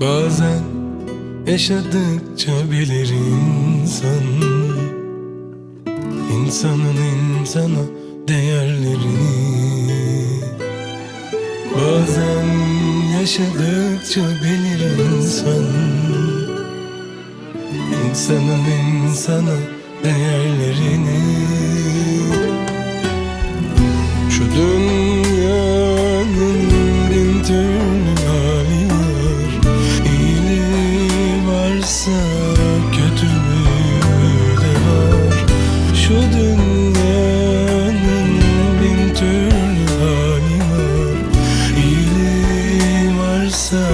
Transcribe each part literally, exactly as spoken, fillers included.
Bazen yaşadıkça bilir insan, İnsanın insana değerlerini. Bazen yaşadıkça bilir insan, İnsanın insana değerlerini. Şu dünyanın bin türlü hali var, iyiliği varsa kötülüğü de var. Şu dünyanın bin türlü hali var, iyiliği varsa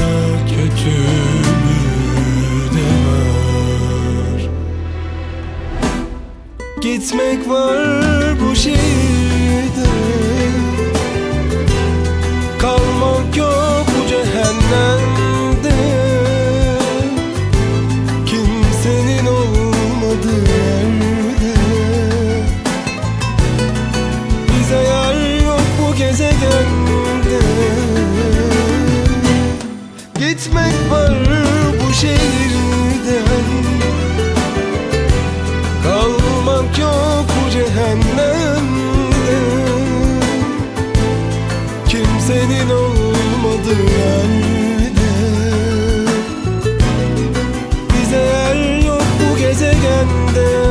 kötülüğü de var. Gitmek var bu şehirde, kalmak yok bu cehennemde. Kimsenin olmadığı yerde bize yer yok bu gezegende. Gitmek var bu şehirden, kalmak yok bu cehennemde. Kimsenin olmadığı yerde bize yer yok bu gezegende.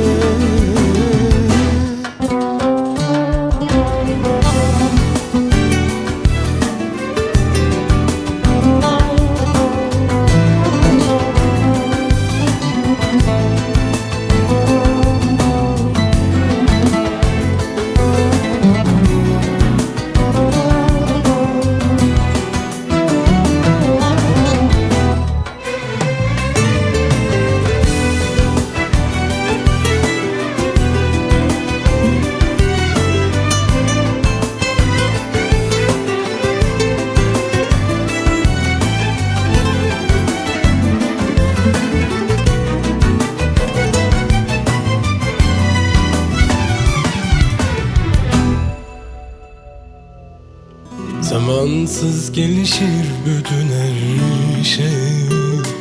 Zamansız gelişir bütün her şey,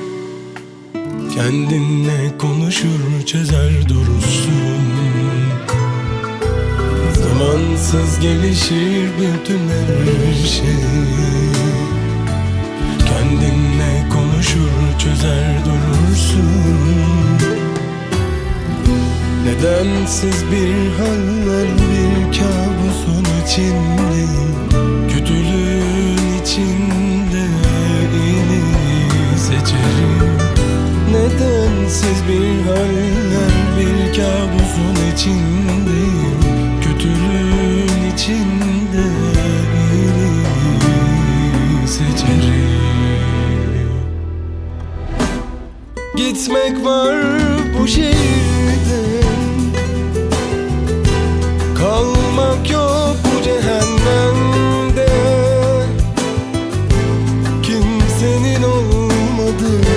kendinle konuşur çözer durursun. Zamansız gelişir bütün her şey, kendinle konuşur çözer durursun. Nedensiz bir haller, bir kabusun içindeyim. Kötülüğün içinde iyiliği seçerim. Nedensiz bir haller, bir kabusun içindeyim. Kötülüğün içinde iyiliği seçerim. Gitmek var bu şehirden, kalmak yok bu cehennemde. Kimsenin olmadığı